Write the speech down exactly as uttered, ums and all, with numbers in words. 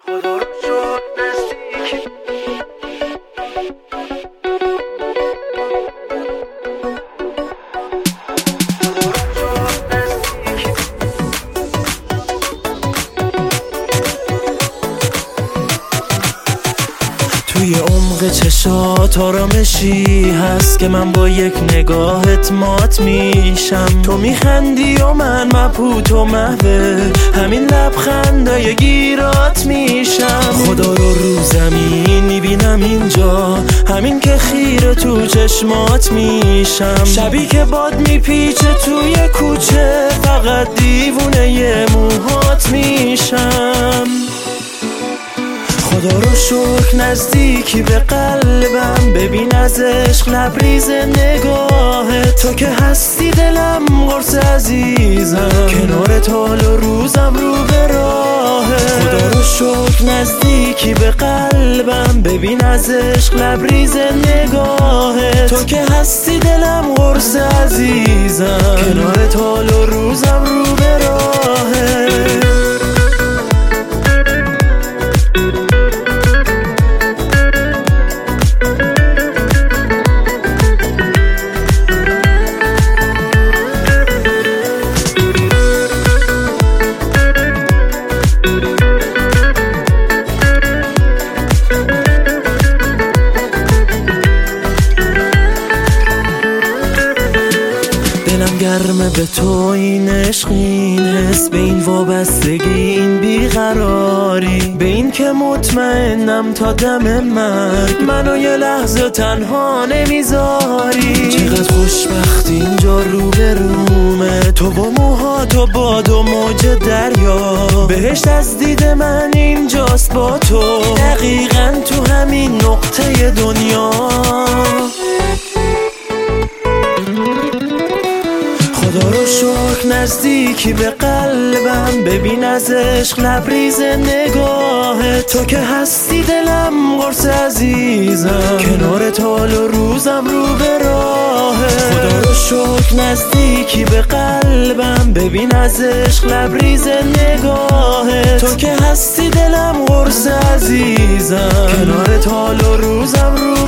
خدا رو شد نزدیکی توی عمق چشات آرامشی هست که من با یک نگاهت مات میشم. تو میخندی و من مبهوت و محو همین لبخندای گیرات میشم. خدا رو رو زمین میبینم اینجا، همین که خیره تو چشمات میشم. شبی که باد میپیچه توی کوچه فقط دیوونه ی موهات میشم. خدا رو شکر نزدیکی به قلبم، ببین از عشق لبریز نگاهت. تو که هستی دلم قرص عزیزم، کنارت حال و روزم رو به راهت. خدا رو شکر نزدیکی به قلبم، ببین از عشق لبریز نگاهت. تو که هستی دلم قرص عزیزم، کنارت حال و روزم رو به راهت. دلم گرمه به تو این عشق این حس، به این وابستگی این بیقراری، به این که مطمئنم تا دم مرگ منو یه لحظه تنها نمیذاری. چقدر خوشبختی اینجا رو به رومه، تو با موهات و باد و موج دریا. بهشت از دید من اینجاست با تو، دقیقاً تو همین نقطه دنیا. خدا رو شکر نزدیکی به قلبم، ببین از عشق لبریز نگاهت. تو که هستی دلم قرص عزیزم، کنارت حال و روزم رو به راهت. خدا رو شکر نزدیکی به قلبم، ببین از عشق لبریز نگاهت. تو که هستی دلم قرص عزیزم، کنارت حال و روزم رو